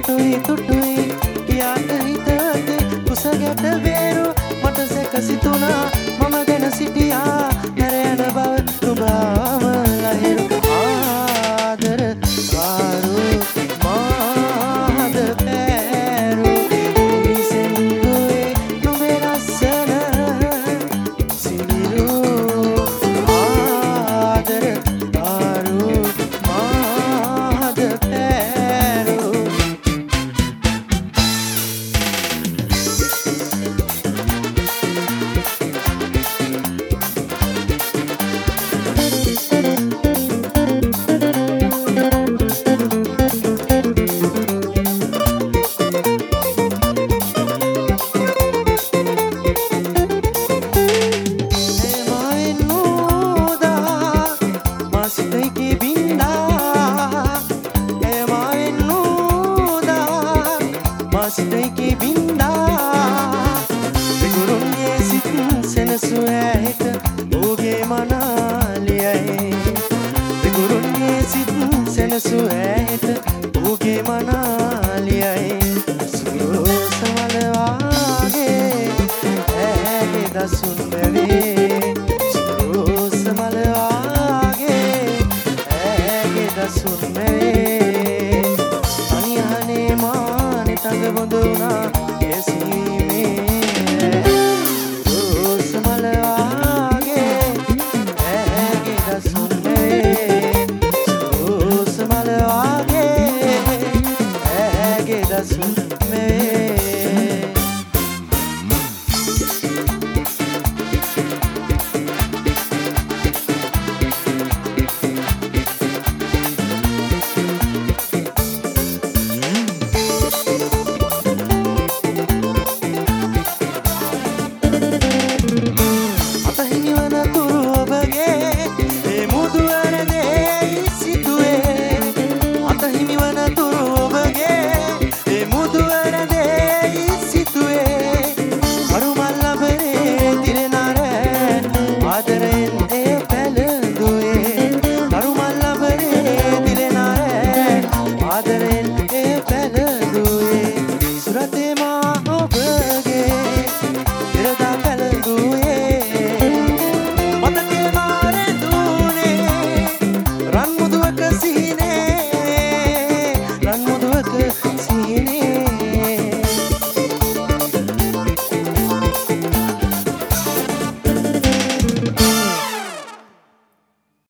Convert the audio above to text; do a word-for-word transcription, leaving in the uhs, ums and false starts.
තුටුයි තුටුයි කියාට හිතතේ කුස ගැට වේරු මට සැකසිතුනා මම ගැන සිටියා හැර යන බව නුඹාම ලහිරු ආදර ආරු මාද පැරු විසෙන්දුවේ නුඹේ රස්සන සිනිරු ආදර ආරු මාද පැරු Masiteki binda Begurunye sit senesu ahita Oge manaliyai Begurunye sit senesu ahita Oge manaliyai Suru samalwaage Aage dasun mewe Suru samalwaage Aage dasun mewe Anihane ma තඟ බොඳුනා කෙසීමේ රෝස මල වාගේ ඇගේ දසුන් මේ රෝස මල වාගේ ඇගේ දසුන් මේ